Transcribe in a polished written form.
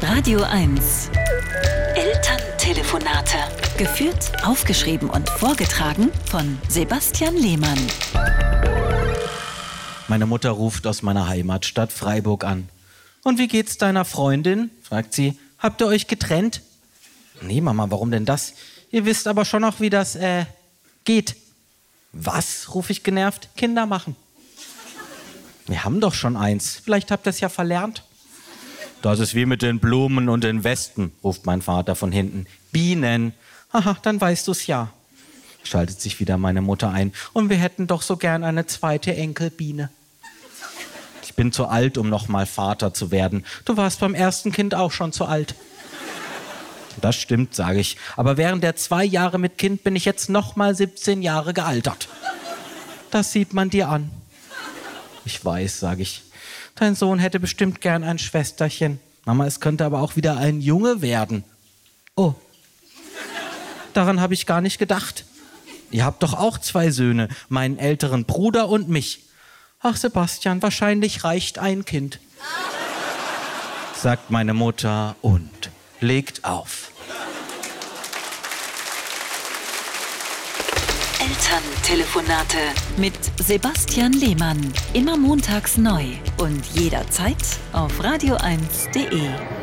Radio 1. Elterntelefonate. Geführt, aufgeschrieben und vorgetragen von Sebastian Lehmann. Meine Mutter ruft aus meiner Heimatstadt Freiburg an. Und wie geht's deiner Freundin? Fragt sie. Habt ihr euch getrennt? Nee, Mama, warum denn das? Ihr wisst aber schon noch, wie das, geht. Was? Rufe ich genervt. Kinder machen. Wir haben doch schon eins. Vielleicht habt ihr es ja verlernt. Das ist wie mit den Blumen und den Westen, ruft mein Vater von hinten. Bienen. Aha, dann weißt du's ja. Schaltet sich wieder meine Mutter ein. Und wir hätten doch so gern eine zweite Enkelbiene. Ich bin zu alt, um nochmal Vater zu werden. Du warst beim ersten Kind auch schon zu alt. Das stimmt, sage ich. Aber während der 2 Jahre mit Kind bin ich jetzt nochmal 17 Jahre gealtert. Das sieht man dir an. Ich weiß, sage ich. Dein Sohn hätte bestimmt gern ein Schwesterchen. Mama, es könnte aber auch wieder ein Junge werden. Oh, daran habe ich gar nicht gedacht. Ihr habt doch auch 2 Söhne, meinen älteren Bruder und mich. Ach, Sebastian, wahrscheinlich reicht ein Kind. Sagt meine Mutter und legt auf. Elterntelefonate mit Sebastian Lehmann. Immer montags neu und jederzeit auf radio1.de.